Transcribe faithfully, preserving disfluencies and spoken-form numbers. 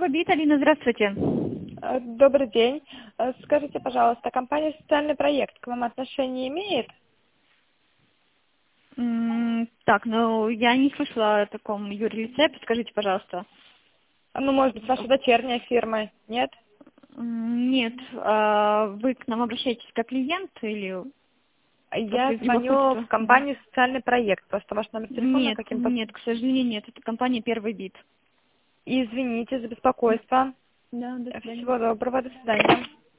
Альфа-Бит, Алина, здравствуйте. Э, Добрый день. Э, Скажите, пожалуйста, компания «Социальный проект» к вам отношение имеет? М, Так, ну, я не слышала о таком юрлице, подскажите, пожалуйста. А, Ну, может быть, ваша дочерняя фирма? Нет? М, Нет, а вы к нам обращаетесь как клиент или просто Я из звоню в любопытства? компанию «Социальный проект», просто ваш номер телефона Нет, каким-то... нет, к сожалению, нет, это компания «Первый бит». Извините за беспокойство. Да, до свидания. Всего доброго, до свидания.